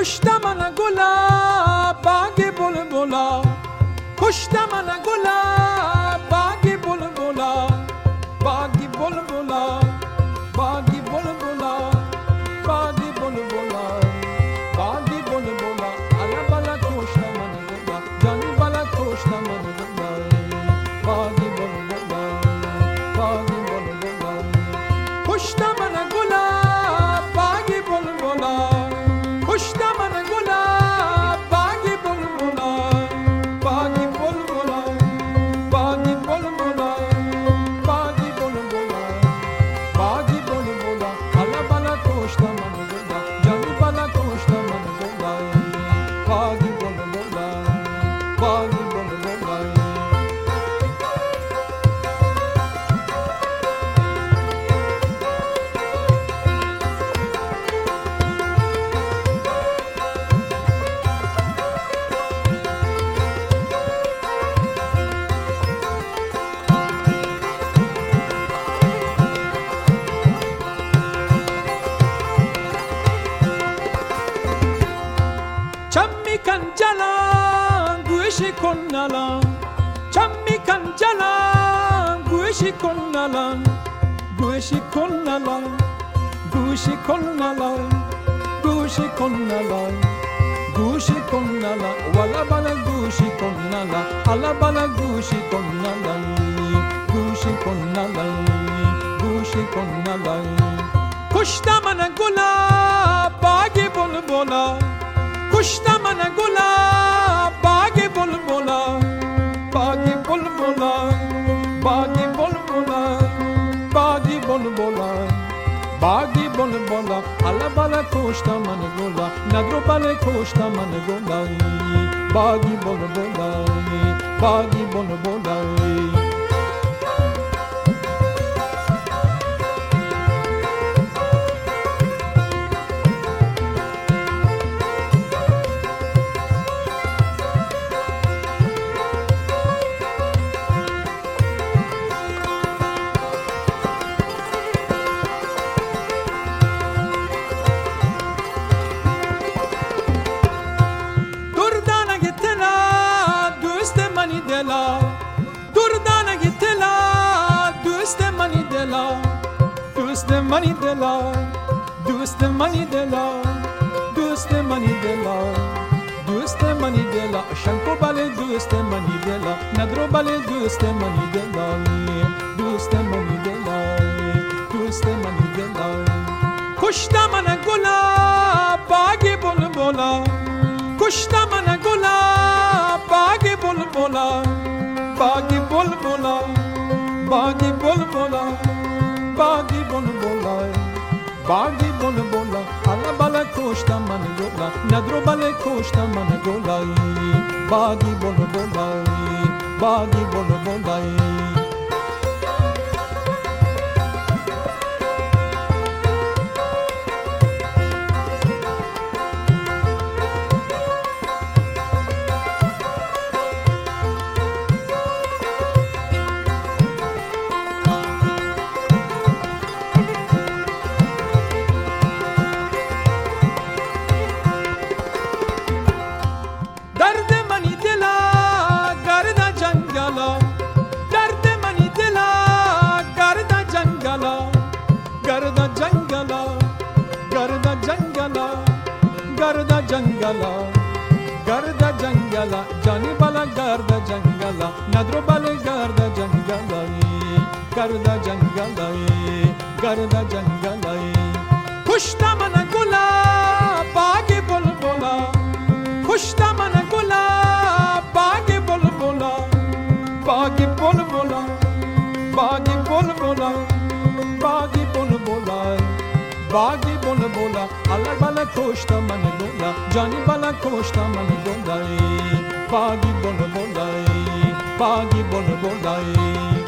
کشت من گلا باغ بلبلا کشت من گلا باغ بلبلا باغ بلبلا باغ بلبلا باغ بلبلا باغ بلبلا الا بالا کشت من گلا جانی بالا کشت من گلا باغ بلبلا باغ بلبلا کشت من گلا باغ بلبلا کشت من گلا باغ بلبلا باغ بلبلا باغ بلبلا باغ بلبلا باغ بلبلا الا بالا کشت من گلا جانی بالا کشت من گلا باغ بلبلا باغ بلبلا چمی کن جلان گوشی کن نلان چمی کن جلان گوشی کن نلان گوشی کن نلان گوشی کن نلان گوشی کن نلان گوشی کن نلان والا بالا گوشی کن نلان الا بالا گوشی کن نلان گوشی کن نلان گوشی کن نلان کشت من گلا باغ بلبلا کشت من گلا باغ بلبلا باغ بلبلا باغ بلبلا باغ بلبلا باغ بلبلا الا بالا کشت من گلا ندرو بالا کشت من گلا باغ بلبلا باغ بلبلا دردانه تلا دوست منی دلا دوست منی دلا دوست منی دلا دوست منی دلا دوست منی دلا شنکو باله دوست منی دلا ندرو باله دوست منی دلا دوست منی دلا دوست منی دلا کشت من گلا باغ بلبلا کشت من گلا باغ بلبلا باغ بلبلا باغ بلبلا باغ بلبلا باغ بلبلا الا بالا کشت من گلا ندرو بالا کشت من گلا باغ بلبلا باغ بلبلا garda jangala garda jangala jani bala garda jangala nadro bale garda jangala garda jangala garda jangala khushta mana gula baage bulbula khushta mana gula baage bulbula baage bulbula baage bulbula baage bulbula باغی بلبلا الله بالا کشت من گلا جانی بالا کشت من گلا باغی بلبلا باغی بلبلا